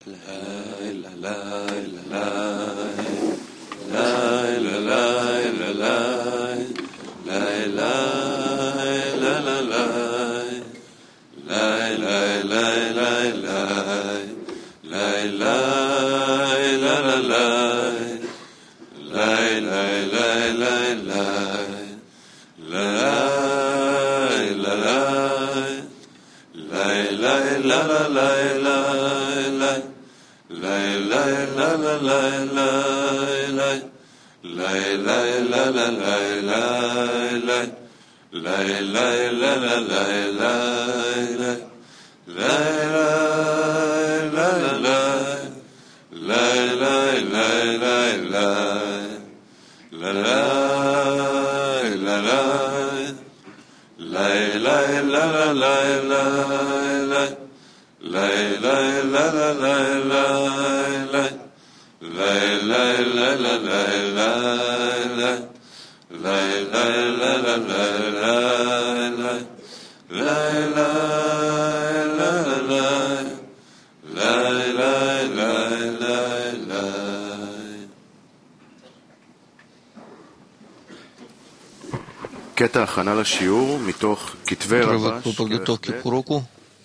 Отрывок по подготовке к уроку.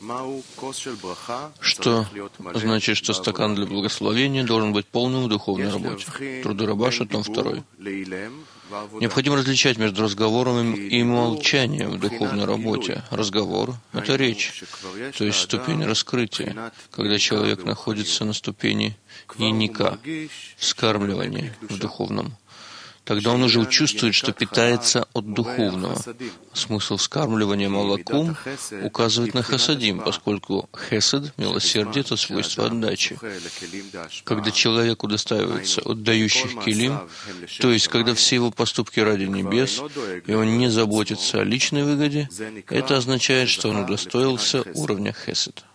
Что значит, что стакан для благословения должен быть полным в духовной работе? Труды Рабаша, том 2. Необходимо различать между разговором и молчанием в духовной работе. Разговор — это речь, то есть ступень раскрытия, когда человек находится на ступени иника, вскармливания в духовном. Тогда он уже чувствует, что питается от духовного. Смысл вскармливания молоком указывает на хесадим, поскольку хесед, милосердие, это свойство отдачи. Когда человек удостаивается от дающих келим, то есть когда все его поступки ради небес, и он не заботится о личной выгоде, это означает, что он удостоился уровня хесед.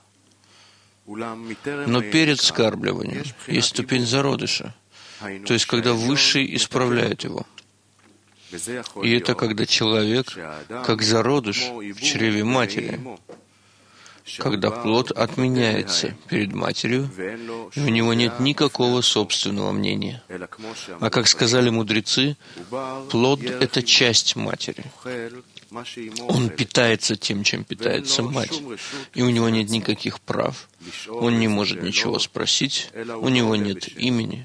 Но перед вскармливанием есть ступень зародыша, то есть когда Высший исправляет его. И это когда человек, как зародыш в чреве матери, когда плод отменяется перед матерью, и у него нет никакого собственного мнения. А как сказали мудрецы, плод — это часть матери. Он питается тем, чем питается мать, и у него нет никаких прав, он не может ничего спросить, у него нет имени.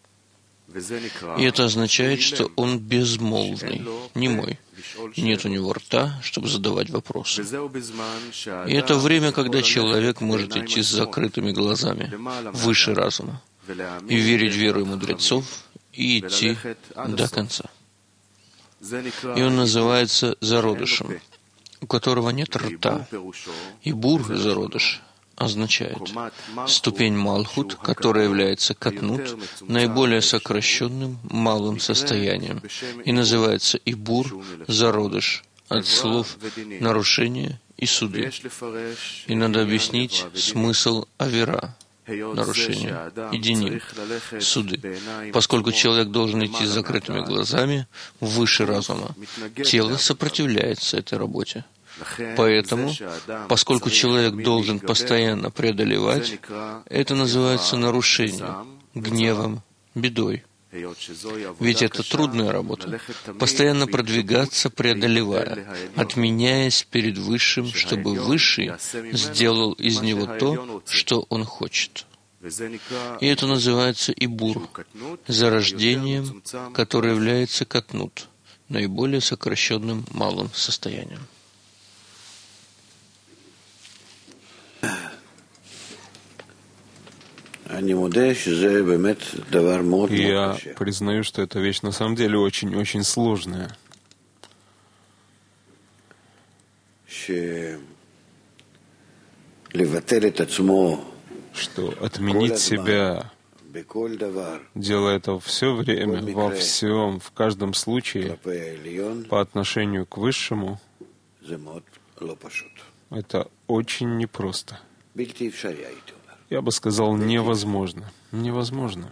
И это означает, что он безмолвный, немой. Нет у него рта, чтобы задавать вопросы. И это время, когда человек может идти с закрытыми глазами, выше разума, и верить в веру мудрецов, и идти до конца. И он называется зародышем, у которого нет рта. И бур, зародыш, означает ступень Малхут, которая является катнут, наиболее сокращенным малым состоянием, и называется Ибур, зародыш, от слов нарушение и суды. И надо объяснить смысл авера, нарушение, и диним, суды. Поскольку человек должен идти с закрытыми глазами выше разума, тело сопротивляется этой работе. Поэтому, поскольку человек должен постоянно преодолевать, это называется нарушением, гневом, бедой. Ведь это трудная работа. Постоянно продвигаться, преодолевая, отменяясь перед Высшим, чтобы Высший сделал из него то, что он хочет. И это называется Ибур, зарождением, которое является катнут, наиболее сокращенным малым состоянием. Я признаю, что эта вещь на самом деле очень-очень сложная. Что отменить себя, делая это все время, во всем, в каждом случае, по отношению к Высшему, это очень непросто. Я бы сказал, невозможно. Невозможно.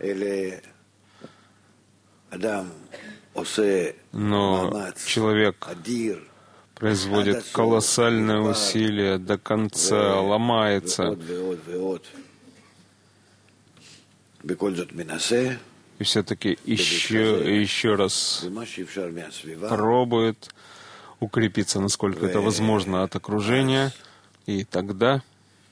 Но человек производит колоссальное усилие до конца, ломается. и все-таки еще раз пробует укрепиться, насколько это возможно, от окружения, и тогда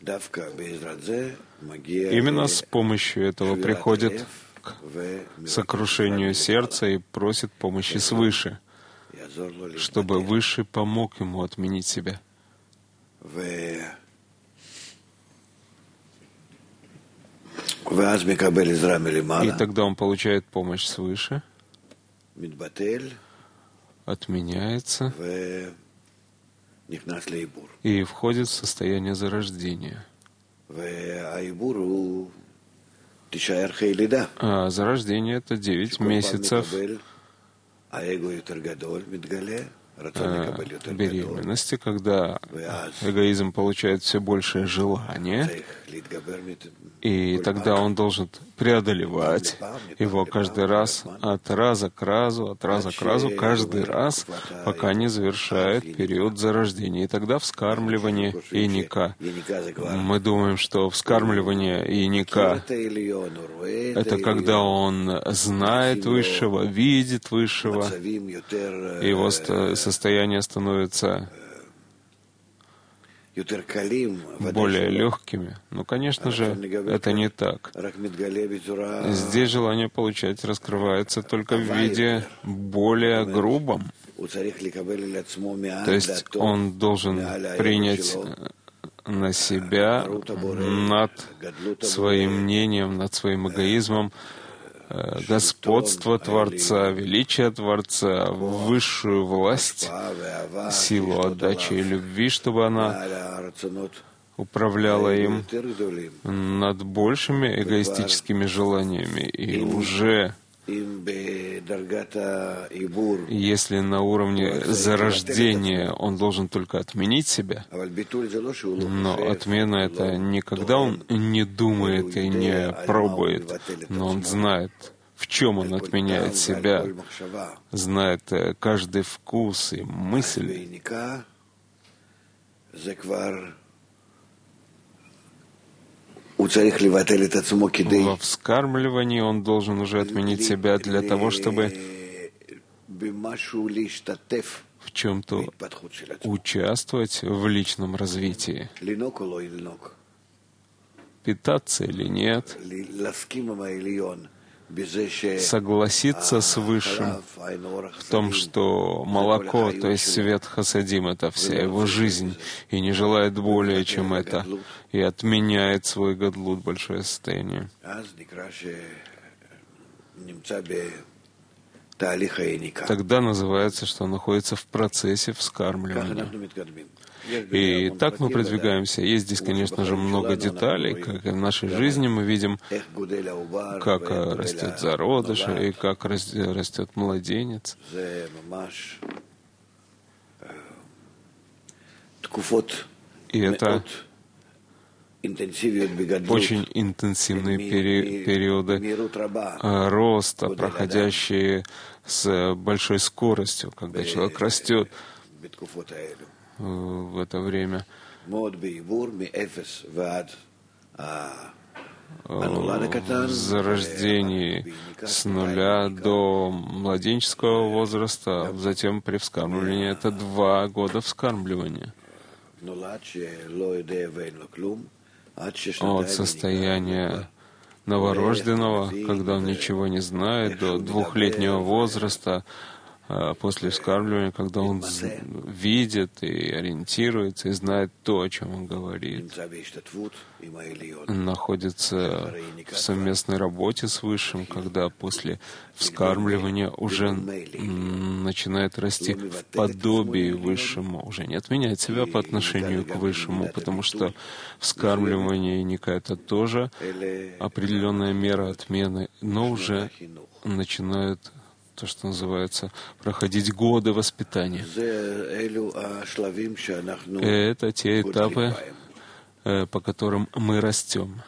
именно с помощью этого приходит к сокрушению сердца и просит помощи свыше, чтобы Высший помог ему отменить себя. И тогда он получает помощь свыше, отменяется и входит в состояние зарождения. А зарождение — это 9 месяцев беременности, когда эгоизм получает все большее желание, и тогда он должен преодолевать его каждый раз от раза к разу, каждый раз, пока не завершает период зарождения. И тогда вскармливание иника. Мы думаем, что вскармливание иника — это когда он знает Высшего, видит Высшего, его состояние становится более легкими. Но, конечно же, это не так. Здесь желание получать раскрывается только в виде более грубом. То есть он должен принять на себя над своим мнением, над своим эгоизмом господство Творца, величие Творца, высшую власть, силу отдачи и любви, чтобы она управляла им над большими эгоистическими желаниями. И уже если на уровне зарождения он должен только отменить себя, но отмена — это не когда он не думает и не пробует, но он знает, в чем он отменяет себя, знает каждый вкус и мысль. Во вскармливании он должен уже отменить себя для того, чтобы в чем-то участвовать в личном развитии. Питаться или нет, согласиться с Высшим в том, что молоко, то есть свет хасадим, это вся его жизнь, и не желает более, чем это, и отменяет свой гадлут, большое состояние. Тогда называется, что он находится в процессе вскармливания. И так мы продвигаемся. Есть здесь, конечно же, много деталей, как и в нашей жизни мы видим, как растет зародыш и как растет младенец. И это очень интенсивные периоды роста, проходящие с большой скоростью, когда человек растет в это время. В зарождении с 0 до младенческого возраста, затем при вскармливании это 2 года вскармливания. От состояния новорожденного, когда он ничего не знает, до 2-летнего возраста, после вскармливания, когда он видит и ориентируется, и знает то, о чем он говорит, находится в совместной работе с Высшим, когда после вскармливания уже начинает расти в подобии Высшему, уже не отменяет себя по отношению к Высшему, потому что вскармливание иника — это тоже определенная мера отмены, но уже начинают то, что называется, проходить годы воспитания. Это те этапы, по которым мы растем.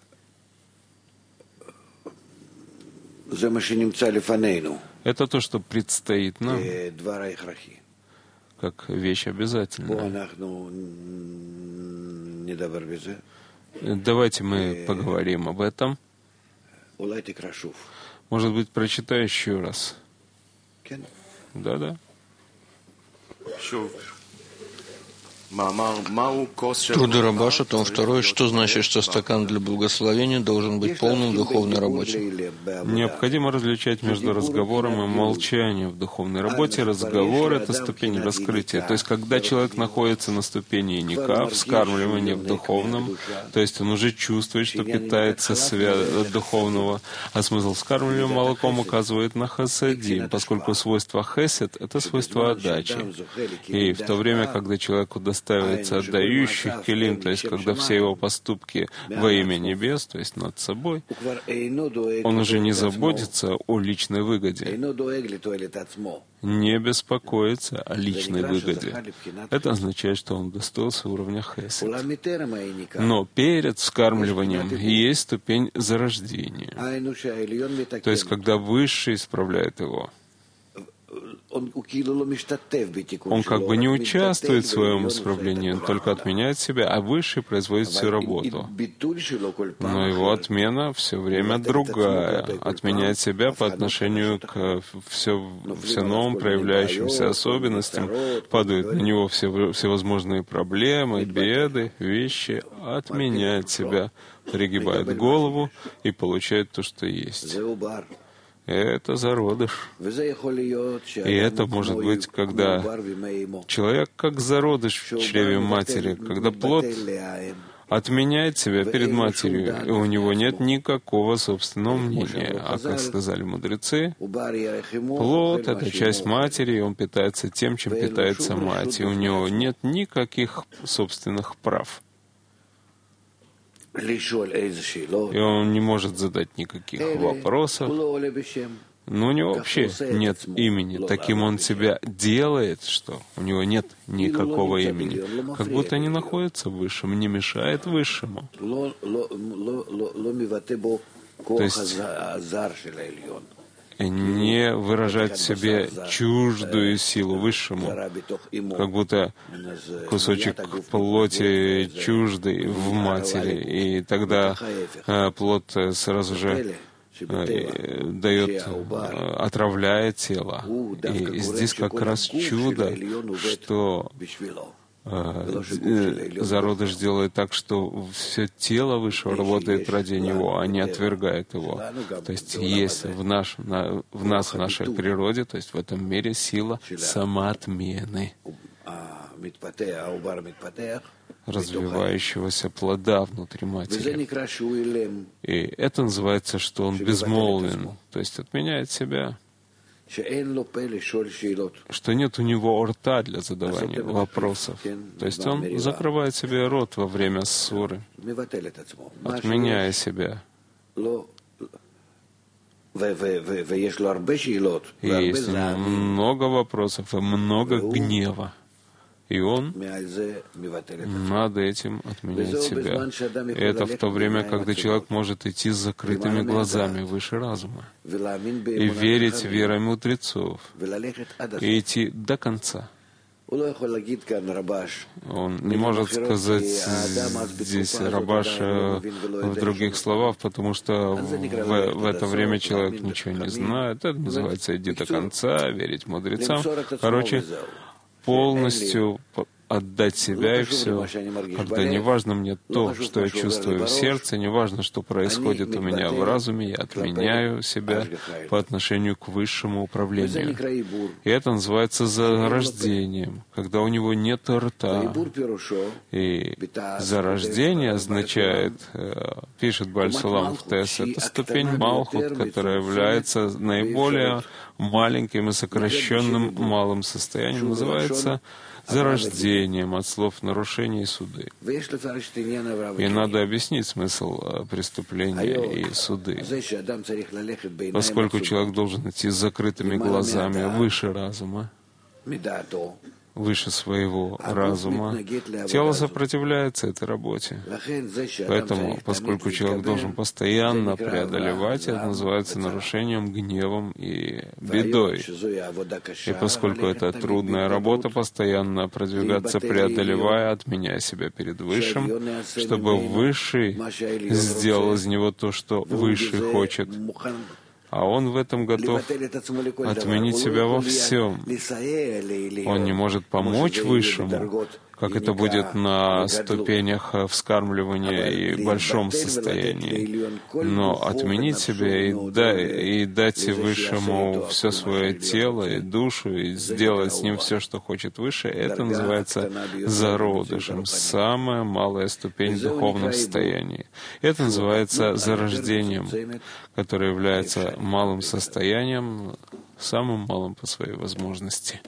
Это то, что предстоит нам, как вещь обязательная. Давайте мы поговорим об этом. Может быть, прочитай еще раз. Да. Труды Рабаша, том 2. Что значит, что стакан для благословения должен быть полным в духовной работе? Необходимо различать между разговором и молчанием в духовной работе. Разговор — это ступень раскрытия. То есть, когда человек находится на ступени иника, вскармливания в духовном, то есть он уже чувствует, что питается от духовного, а смысл вскармливания молоком указывает на хасадим, поскольку свойство хесед — это свойство отдачи. И в то время, когда человеку достается отдающих келим, то есть когда все его поступки во имя небес, то есть над собой, он уже не заботится о личной выгоде, не беспокоится о личной выгоде. Это означает, что он достоился уровня хесед. Но перед вскармливанием есть ступень зарождения, то есть когда Высший исправляет его. Он как бы не участвует в своем исправлении, он только отменяет себя, а Высший производит всю работу. Но его отмена все время другая, отменяет себя по отношению к все новым проявляющимся особенностям, падают на него всевозможные проблемы, беды, вещи, отменяет себя, пригибает голову и получает то, что есть. Это зародыш. И это может быть, когда человек как зародыш в чреве матери, когда плод отменяет себя перед матерью, и у него нет никакого собственного мнения. А как сказали мудрецы, плод — это часть матери, и он питается тем, чем питается мать, и у него нет никаких собственных прав. И он не может задать никаких вопросов. Но у него вообще нет имени. Таким он себя делает, что у него нет никакого имени. Как будто не находится в Высшем, не мешает Высшему. То есть не выражать в себе чуждую силу Высшему, как будто кусочек плоти чуждый в матери, и тогда плод сразу же отравляет тело. И здесь как раз чудо, что зародыш делает так, что все тело Высшего работает ради него, а не отвергает его. То есть есть в нас, в нашей природе, то есть в этом мире сила самоотмены, развивающегося плода внутри матери. И это называется, что он безмолвен, то есть отменяет себя, что нет у него рта для задавания вопросов. То есть он закрывает себе рот во время ссоры, отменяя себя. И есть много вопросов и много гнева. И он над этим отменяет себя. И это в то время, когда человек может идти с закрытыми глазами выше разума и верить верой мудрецов и идти до конца. Он не может сказать здесь Рабаш в других словах, потому что в это время человек ничего не знает. Это называется «иди до конца», верить мудрецам. Короче, полностью отдать себя и все. Когда не важно мне то, что я чувствую в сердце, не важно, что происходит у меня в разуме, я отменяю себя по отношению к высшему управлению. И это называется зарождением, когда у него нет рта. И зарождение означает, пишет Бааль Сулам в Тес, это ступень Малхут, которая является наиболее маленьким и сокращенным малым состоянием, называется зарождением от слов нарушения и суды. И надо объяснить смысл преступления и суды, поскольку человек должен идти с закрытыми глазами выше разума выше своего разума, тело сопротивляется этой работе. Поэтому, поскольку человек должен постоянно преодолевать, это называется нарушением, гневом и бедой. И поскольку это трудная работа, постоянно продвигаться, преодолевая, отменяя себя перед Высшим, чтобы Высший сделал из него то, что Высший хочет, а он в этом готов отменить себя во всем. Он не может помочь Высшему, как это будет на ступенях вскармливания и большом состоянии. Но отменить себя и дать Высшему все свое тело и душу, и сделать с ним все, что хочет Выше, это называется зародышем, самая малая ступень в духовном состоянии. Это называется зарождением, которое является малым состоянием, самым малым по своей возможности.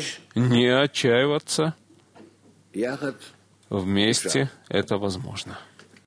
Не отчаиваться. Вместе это возможно.